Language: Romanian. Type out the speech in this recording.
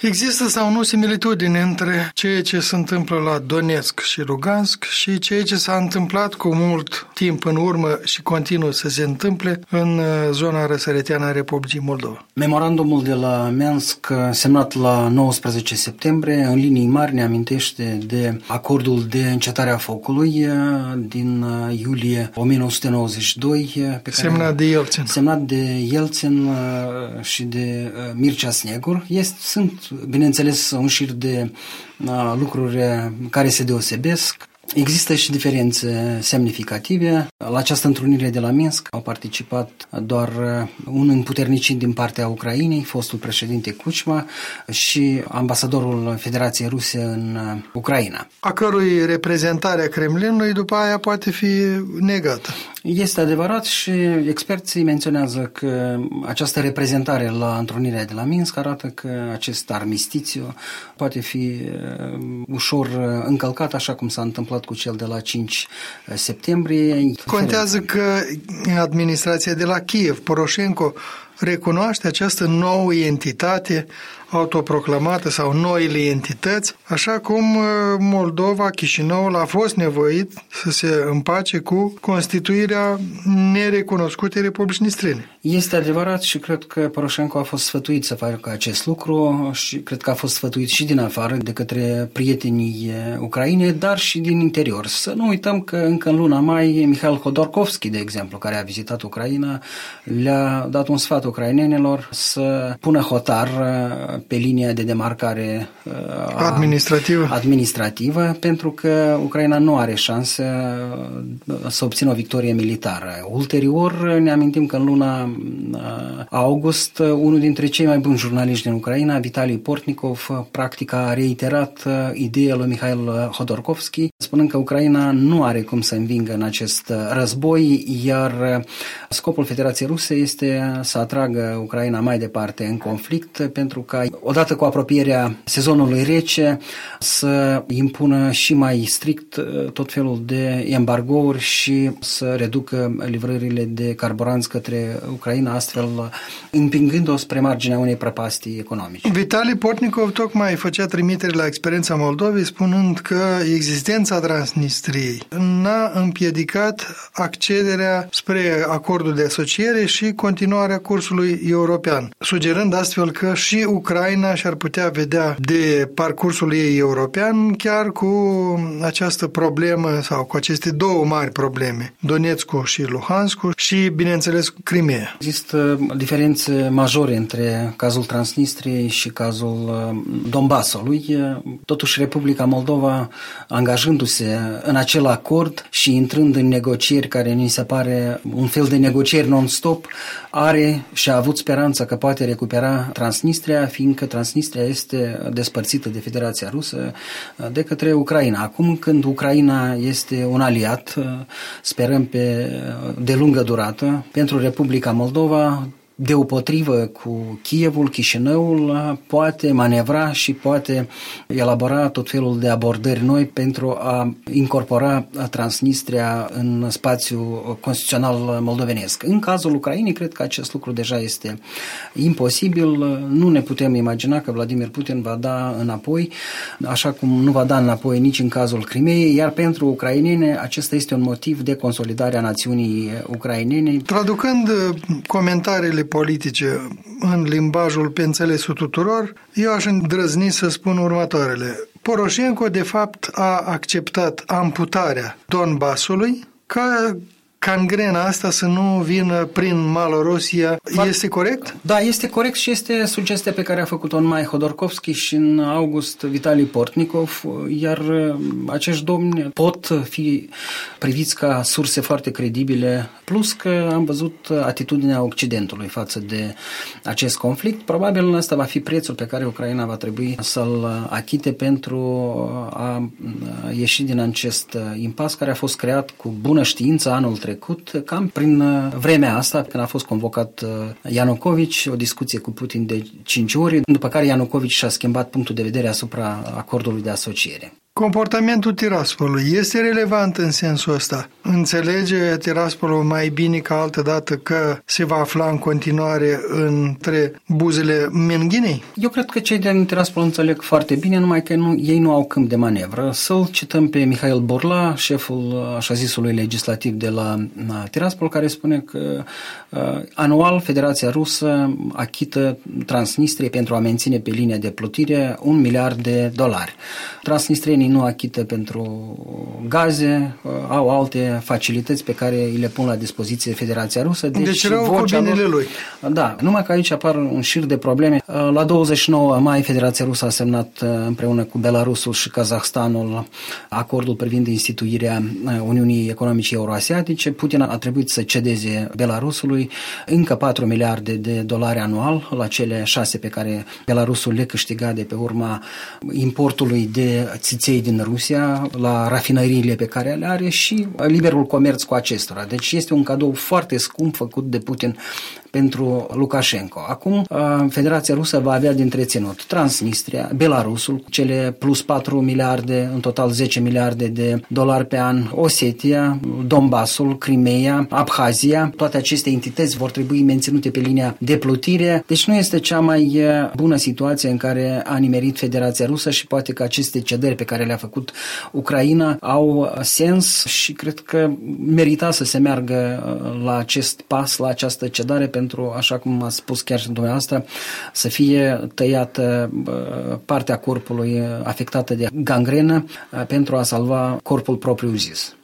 Există sau nu similitudini între ceea ce se întâmplă la Donetsk și Lugansk și ceea ce s-a întâmplat cu mult timp în urmă și continuă să se întâmple în zona răsăriteană a Republicii Moldova? Memorandumul de la Minsk, semnat la 19 septembrie, în linii mari ne amintește de acordul de încetare a focului din iulie 1992, semnat de Yeltsin și de Mircea Snegur. Sunt, bineînțeles, un șir de lucruri care se deosebesc. Există și diferențe semnificative. La această întrunire de la Minsk au participat doar un împuternicit din partea Ucrainei, fostul președinte Kuchma, și ambasadorul Federației Ruse în Ucraina, a cărui reprezentare a Kremlinului după aia poate fi negată. Este adevărat și experții menționează că această reprezentare la întrunirea de la Minsk arată că acest armistițiu poate fi ușor încălcat, așa cum s-a întâmplat cu cel de la 5 septembrie. Contează că administrația de la Kiev, Poroșenko, recunoaște această nouă entitate autoproclamată sau noile entități, așa cum Moldova, Chișinăul a fost nevoit să se împace cu constituirea nerecunoscutei Republicii Nistrene. Este adevărat și cred că Poroșenko a fost sfătuit să facă acest lucru și cred că a fost sfătuit și din afară de către prietenii Ucrainei, dar și din interior. Să nu uităm că încă în luna mai Mikhail Hodorkovski, de exemplu, care a vizitat Ucraina, le-a dat un sfat ucrainenilor să pună hotar pe linia de demarcare administrativă, pentru că Ucraina nu are șanse să obțină o victorie militară. Ulterior ne amintim că în luna august unul dintre cei mai buni jurnaliști din Ucraina, Vitali Portnikov, practic a reiterat ideea lui Mikhail Hodorkovski, spunând că Ucraina nu are cum să învingă în acest război, iar scopul Federației Ruse este să atragă Ucraina mai departe în conflict, pentru ca odată cu apropierea sezonului rece să impună și mai strict tot felul de embargouri și să reducă livrările de carburanți către Ucraina, astfel împingând-o spre marginea unei prăpastii economice. Vitali Portnikov tocmai făcea trimitere la experiența Moldovei, spunând că existența Transnistriei n-a împiedicat accederea spre acordul de asociere și continuarea cursului european, sugerând astfel că și Ucraina și-ar putea vedea de parcursul ei european chiar cu această problemă sau cu aceste două mari probleme, Donetskul și Luhanskul și, bineînțeles, Crimea. Există diferențe majore între cazul Transnistriei și cazul Donbasului. Totuși, Republica Moldova, angajându-se în acel acord și intrând în negocieri care ni se pare un fel de negocieri non-stop, are și a avut speranța că poate recupera Transnistria, fiindcă Transnistria este despărțită de Federația Rusă de către Ucraina. Acum, când Ucraina este un aliat, sperăm de lungă durată, pentru Republica Moldova, deopotrivă cu Kievul, Chișinăul, poate manevra și poate elabora tot felul de abordări noi pentru a incorpora Transnistria în spațiul constituțional moldovenesc. În cazul Ucrainei, cred că acest lucru deja este imposibil. Nu ne putem imagina că Vladimir Putin va da înapoi, așa cum nu va da înapoi nici în cazul Crimeei, iar pentru ucrainene acesta este un motiv de consolidare a națiunii ucrainene. Traducând comentariile politice în limbajul pe înțelesul tuturor, eu aș îndrăzni să spun următoarele. Poroșenko, de fapt, a acceptat amputarea Donbasului ca cangrena asta să nu vină prin Malorusia. Este corect? Da, este corect și este sugestia pe care a făcut-o în mai Hodorkovski și în august Vitali Portnikov, iar acești domni pot fi priviți ca surse foarte credibile, plus că am văzut atitudinea Occidentului față de acest conflict. Probabil ăsta va fi prețul pe care Ucraina va trebui să-l achite pentru a ieși din acest impas care a fost creat cu bună știință anul trecut, cam prin vremea asta, când a fost convocat Ianukovici, o discuție cu Putin de 5 ori, după care Ianukovici și-a schimbat punctul de vedere asupra acordului de asociere. Comportamentul Tiraspolului este relevant în sensul ăsta. Înțelege Tiraspolul mai bine ca altădată că se va afla în continuare între buzele Menghinei? Eu cred că cei din Tiraspol înțeleg foarte bine, numai că ei nu au câmp de manevră. Să-l cităm pe Mihail Borla, șeful așa zisului legislativ de la Tiraspol, care spune că anual Federația Rusă achită Transnistriei pentru a menține pe linia de plutire $1 miliard. Transnistrienii nu achită pentru gaze, au alte facilități pe care îi le pun la dispoziție Federația Rusă. Deci rău cu binele lui. Da, numai că aici apar un șir de probleme. La 29 mai Federația Rusă a semnat împreună cu Belarusul și Kazahstanul acordul privind instituirea Uniunii Economice Euroasiatice. Putin a trebuit să cedeze Belarusului încă $4 miliarde anual la cele 6 pe care Belarusul le câștiga de pe urma importului de țiței din Rusia, la rafinăriile pe care le are și liberul comerț cu acestora. Deci este un cadou foarte scump făcut de Putin pentru Lukashenko. Acum, Federația Rusă va avea de întreținut Transnistria, Belarusul, cele plus 4 miliarde, în total 10 miliarde de dolari pe an, Osetia, Donbassul, Crimea, Abhazia. Toate aceste entități vor trebui menținute pe linia de plutire. Deci nu este cea mai bună situație în care a nimerit Federația Rusă și poate că aceste cedări pe care le-a făcut Ucraina au sens și cred că merita să se meargă la acest pas, la această cedare, pentru, așa cum a spus chiar și dumneavoastră, să fie tăiată partea corpului afectată de gangrenă pentru a salva corpul propriu zis.